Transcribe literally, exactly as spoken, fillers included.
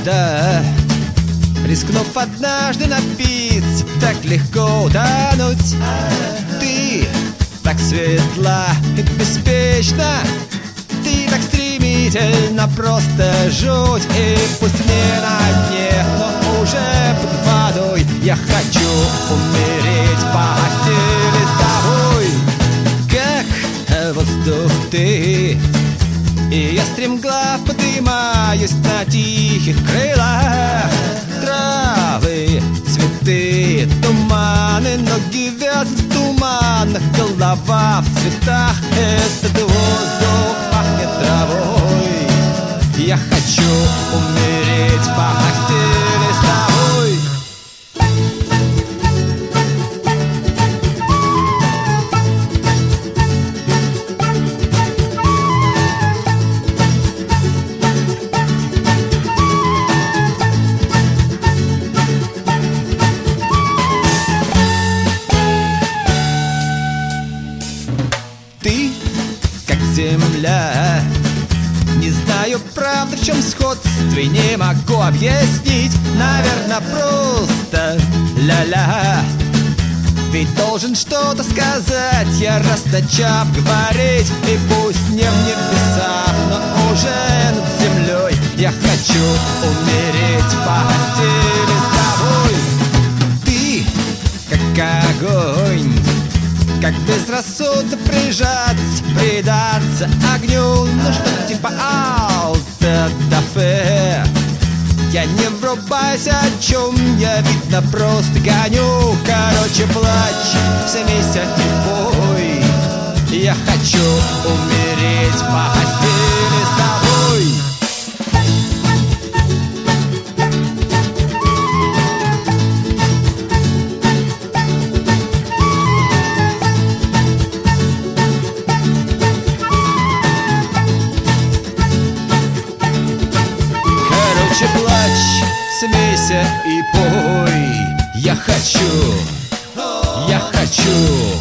вода. Рискнув однажды напиться, так легко утонуть. Ты так светла и беспечна, ты так стремительно, просто жуть. И пусть не на дне, но уже под водой я хочу умереть в постели с тобой. Как воздух ты, и я стремглав поднимаюсь на тихих крылах. Травы, цветы, туманы, ноги вязнут в туманах, голова в цветах. Этот воздух пахнет травой. Я хочу умереть в постели с тобой. Ты, как земля, не знаю, правда, в чем сходстве, не могу объяснить. Наверное, просто ля-ля. Ведь должен что-то сказать я, раз начав говорить. И пусть не в небесах, но уже над землей я хочу умереть в постели с тобой. Ты, как огонь, как безрассудно прижаться, предаться огню. Ну что типа алта-дафе. Я не врубаюсь, о чем я, видно, просто гоню. Короче, плачь, смейся и пой. Я хочу умереть в постели с тобой. Короче, плачь, смейся и пой. Я хочу, я хочу